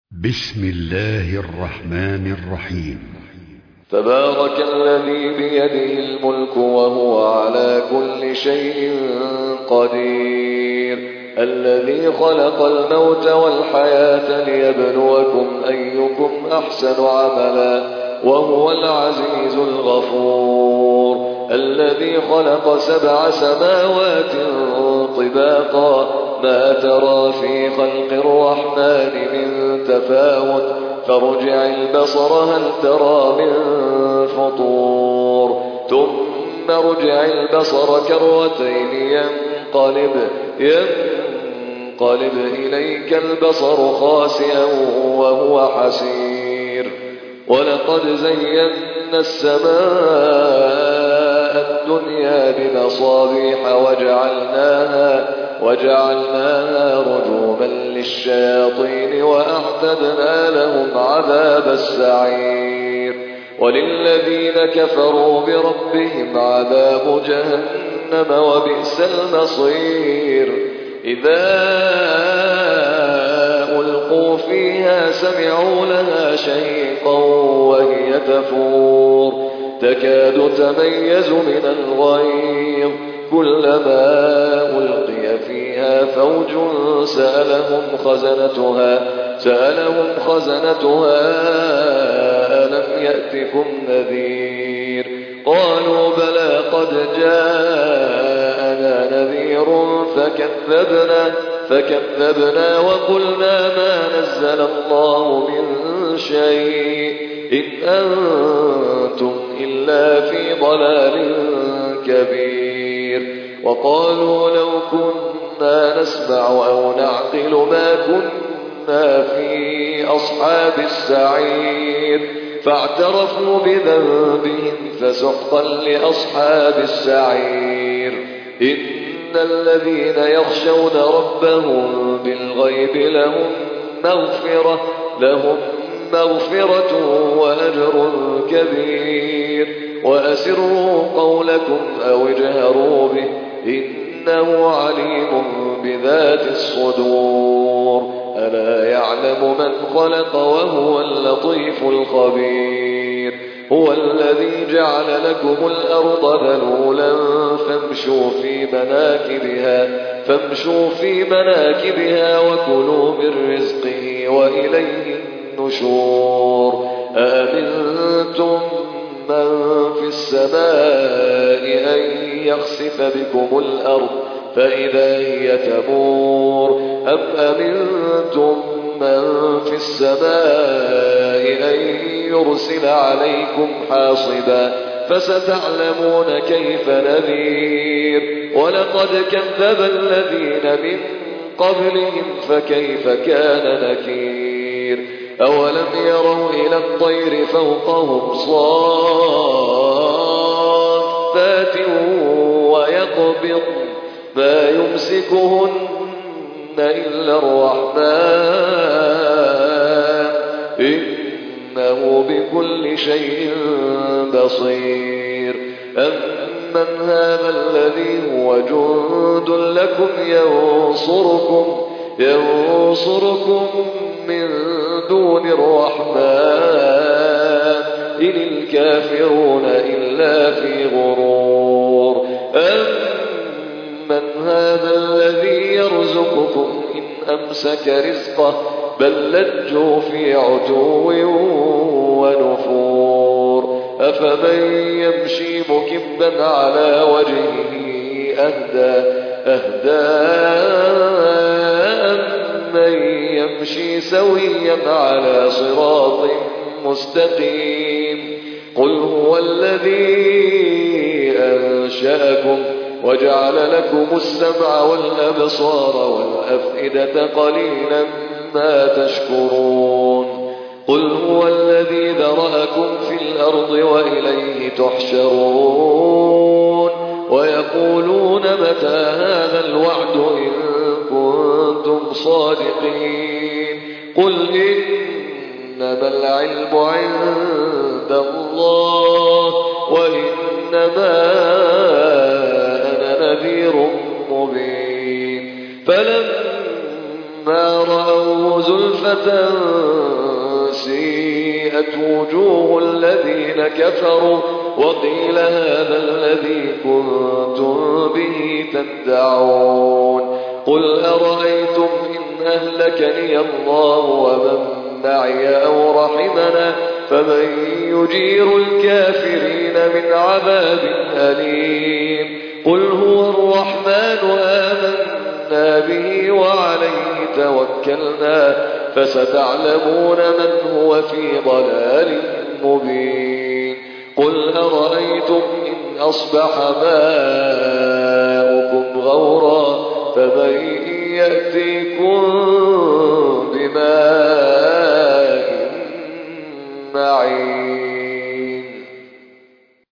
بسم الله الرحمن الرحيم. تبارك الذي بيده الملك وهو على كل شيء قدير، الذي خلق الموت والحياة ليبلوكم أيكم أحسن عملا وهو العزيز الغفور، الذي خلق 7 سماوات طباقا ما ترى في خلق الرحمن من تفاوت فارجع البصر هل ترى من فطور ثم ارجع البصر كرتين ينقلب إليك البصر خاسئا وهو حسير. ولقد زينا السماء الدنيا بمصابيح وجعلناها رجوما للشياطين وأعتدنا لهم عذاب السعير. وللذين كفروا بربهم عذاب جهنم وبئس المصير. إذا ألقوا فيها سمعوا لها شهيقا وهي تفور تكاد تميز من الغيظ كلما ألقي فيها فوج سألهم خزنتها ألم يأتكم نذير قالوا بلى قد جاءنا نذير فكذبنا وقلنا ما نزل الله من شيء إن أنتم إلا في ضلال كبير. وقالوا لو كنا نسمع أو نعقل ما كنا في أصحاب السعير فاعترفوا بذنبهم فسحقا لأصحاب السعير. إن الذين يخشون ربهم بالغيب لهم مغفرة وأجر كبير. وأسروا قولكم أو اجهروا به إنه عليم بذات الصدور. ألا يعلم من خلق وهو اللطيف الخبير. هو الذي جعل لكم الأرض ذلولا فامشوا في مناكبها وكلوا من رزقه وإليه النشور. أأمنتم من في السماء أن يخسف بكم الأرض فإذا هي تمور أم أمنتم من في السماء أن يرسل عليكم حاصبا فستعلمون كيف نذير. ولقد كذب الذين من قبلهم فكيف كان نكير. أولم يروا إلى الطير فوقهم صافات ويقبض ما يمسكهن إلا الرحمن إنه بكل شيء بصير. أمن هذا الذي هو جند لكم ينصركم من دون الرحمن إن الكافرون إلا في غرور. أمن هذا الذي يرزقكم إن أمسك رزقه بل لجوا في عتو ونفور. أفمن يمشي مكبا على وجهه أهدى من يمشي سويا على صراط مستقيم. قل هو الذي أنشأكم وجعل لكم السمع والأبصار والأفئدة قليلا ما تشكرون. قل هو الذي ذرأكم في الأرض وإليه تحشرون. ويقولون متى هذا الوعد إن كنتم صادقين. قل إنما العلم عند الله وإنما أنا نذير مبين. فلما رأوه زلفة سيئت وجوه الذين كفروا وقيل هذا الذي كنتم به تدعون قل أرأيتم إن أهلكني الله ومن معي أو رحمنا فمن يجير الكافرين من عذاب أليم قل هو الرحمن آمنا به وعليه توكلنا فستعلمون من هو في ضلال مبين قل أرأيتم إن أصبح ماؤكم غورا فمن يأتيكم بماء